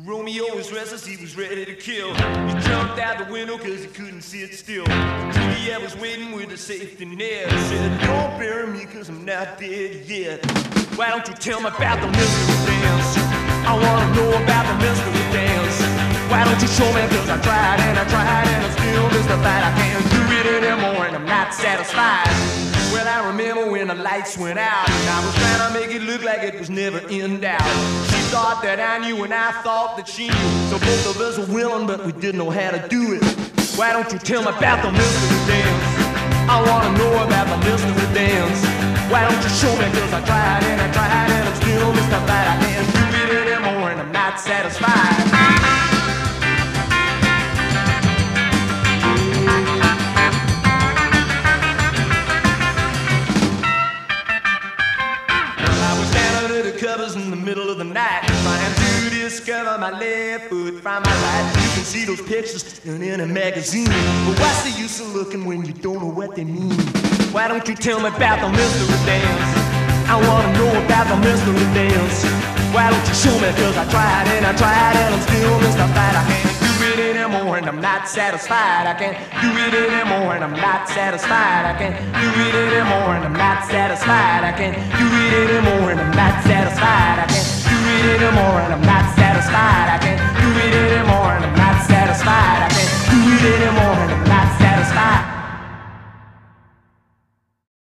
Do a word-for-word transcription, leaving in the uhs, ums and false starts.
Romeo was restless, he was ready to kill. He jumped out the window cause he couldn't sit still. Juliet was waiting with a safety net. He said, don't bury me cause I'm not dead yet. Why don't you tell me about the mystery dance? I wanna know about the mystery dance. Why don't you show me cause I tried and I tried and I still mystified. I can't do it anymore and I'm not satisfied. Well, I remember when the lights went out and I was trying to make it look like it was never in doubt. She thought that I knew and I thought that she knew. So both of us were willing but we didn't know how to do it. Why don't you tell me about the mystery dance? I wanna know about the mystery dance. Why don't you show me cause I tried and I tried and I'm still mystified. I can't do it anymore and I'm not satisfied. Covers in the middle of the night, trying to discover my left foot from my right. You can see those pictures in a magazine, but what's the use of looking when you don't know what they mean? Why don't you tell me about the mystery dance? I wanna know about the mystery dance. Why don't you show me cause I tried and I tried and I'm still mystified. I can't do it anymore and I'm not satisfied. I can't do it anymore and I'm not satisfied. I can't do it anymore and I'm not satisfied. I can't do it anymore and I'm not satisfied. I can't do it anymore and I'm not satisfied.